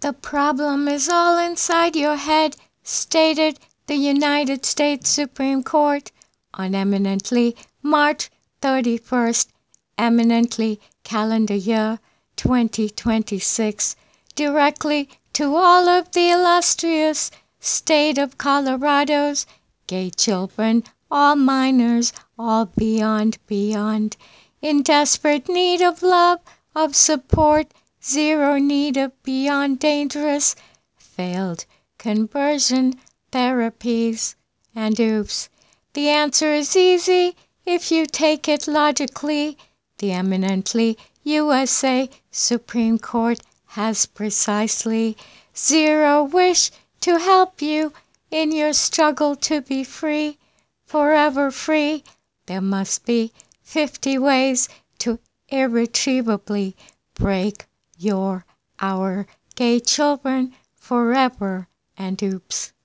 The problem is all inside your head, stated the United States Supreme Court on eminently March 31st, eminently calendar year 2026, directly to all of the illustrious state of Colorado's gay children, all minors, all beyond, in desperate need of love, of support, zero need of beyond dangerous, failed conversion therapies. And oops, the answer is easy if you take it logically. The eminently USA Supreme Court has precisely zero wish to help you in your struggle to be free, forever free. There must be 50 ways to irretrievably break our gay children forever. And oops.